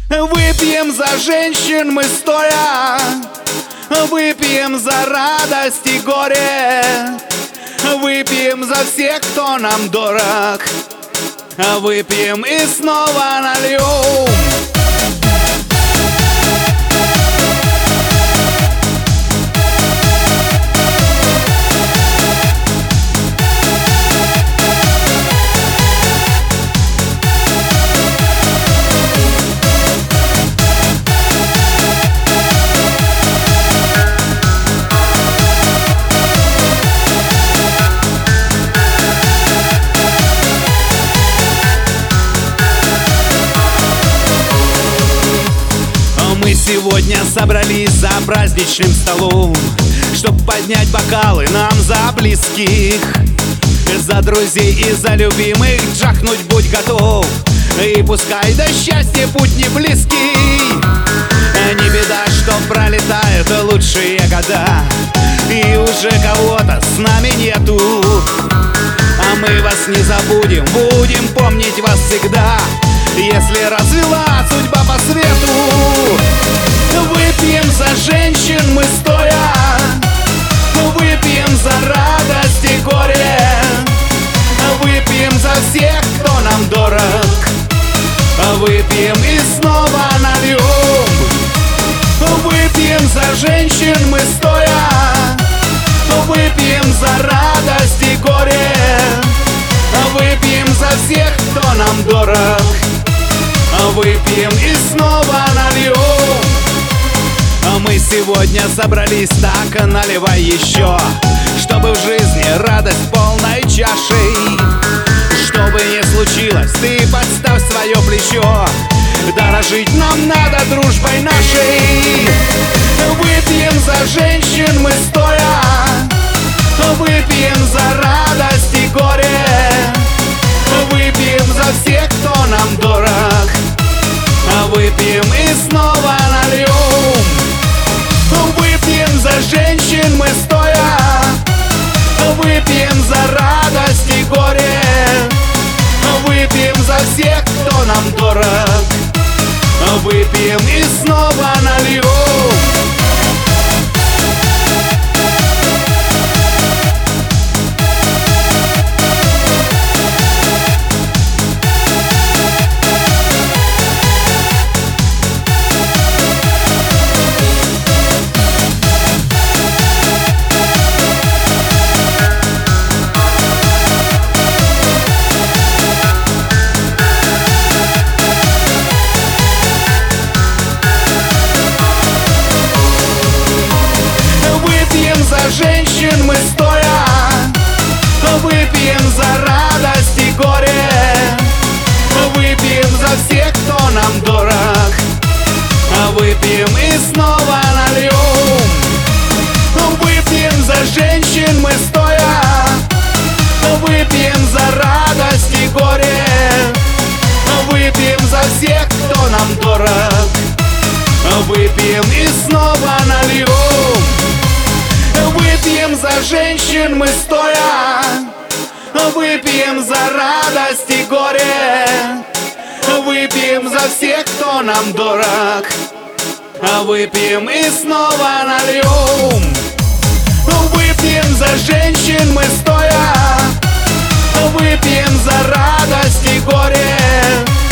Выпьем за женщин мы стоя, выпьем за радость и горе, выпьем за всех, кто нам дорог, выпьем и снова нальем. Мы сегодня собрались за праздничным столом, чтоб поднять бокалы нам за близких, за друзей и за любимых. Джахнуть будь готов, и пускай до счастья путь не близкий. Не беда, что пролетают лучшие года, и уже кого-то с нами нету. А мы вас не забудем, будем помнить вас всегда, если развела судьба по свету. Выпьем за женщин мы стоя, выпьем за радость и горе, выпьем за всех, кто нам дорог, выпьем и снова нальем. Выпьем за женщин мы стоя, выпьем за радость и горе, выпьем за всех, кто нам дорог, выпьем и снова нальем. Мы сегодня собрались, так наливай еще, чтобы в жизни радость полной чашей. Что бы ни случилось, ты подставь свое плечо, дорожить нам надо дружбой нашей. Выпьем за женщин мы стоя, выпьем за радость и горе, выпьем за всех, кто нам дорог, выпьем и снова нальем. Выпьем за женщин мы стоя, выпьем за радость и горе, выпьем за всех, кто нам дорог, выпьем и снова нальем. За женщин мы стоя, выпьем за радость и горе, выпьем за всех, кто нам дорог, выпьем и снова нальем. Выпьем за женщин мы стоя, выпьем за радость и горе, выпьем за всех, кто нам дорог, выпьем и снова нальем. Выпьем за женщин мы стоя, выпьем за радость и горе, выпьем за всех, кто нам дорог, выпьем и снова нальем. Выпьем за женщин мы стоя, выпьем за радость и горе,